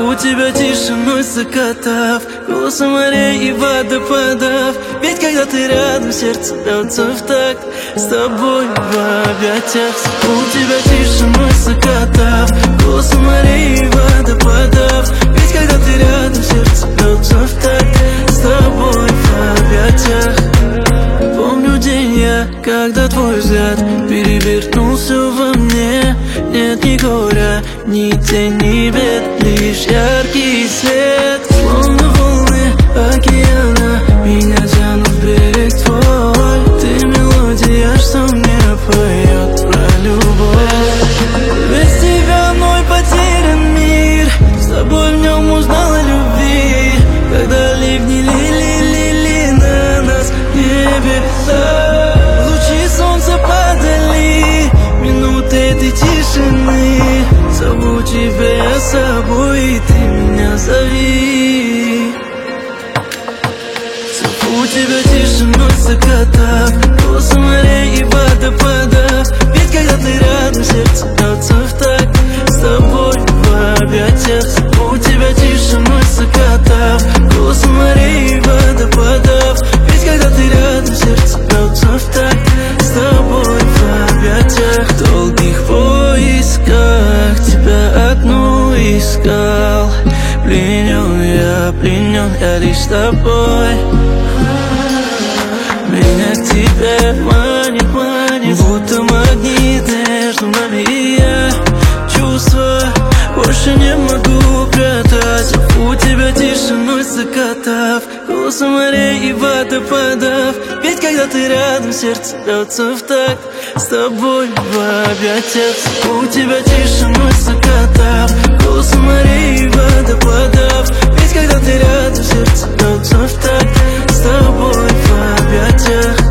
Зову тебя тишиной закатов, голосом морей и водопадов. Ведь когда ты рядом, сердце бьется в такт с тобой в объятиях. Зову тебя тишиной закатов, голосом морей и водопадов. Ведь когда ты рядом, сердце бьется в такт с тобой в объятиях. Помню день я, когда твой взгляд перевернул все во мне. Нет ни горя, ни тени, ни бед, лишь яркий свет. Словно волны океана меня тянут в берег твой. Ты мелодия, что мне поет про любовь. Без тебя мной потерян мир, с тобой в нем узнал о любви. Когда ливни лили на нас небеса, лучи солнца падали, минуты этой тишины. Зову тебя с собой, и ты меня зови. Зову тебя тишиной закатов, голосом морей и водопадов. Ведь когда ты рядом, сердце бьется в такт с тобой в объятиях. Зову тебя тишиной закатов, голосом морей и водопадов. Ведь когда ты рядом, сердце бьется в такт с тобой в объятиях. В долгих поисках тебя одну искал. Пленен я лишь тобой. Меня к тебе манит, будто магнит между нами и я. Чувства больше не могу прятать. Зову тебя тишиной закатов, голосом морей и водопадов. Ведь когда ты рядом, сердце бьется в такт с тобой в объятиях. Зову тебя тишиной закатов, голосом морей и водопадов. Ведь когда ты рядом, сердце бьется в такт с тобой в объятиях.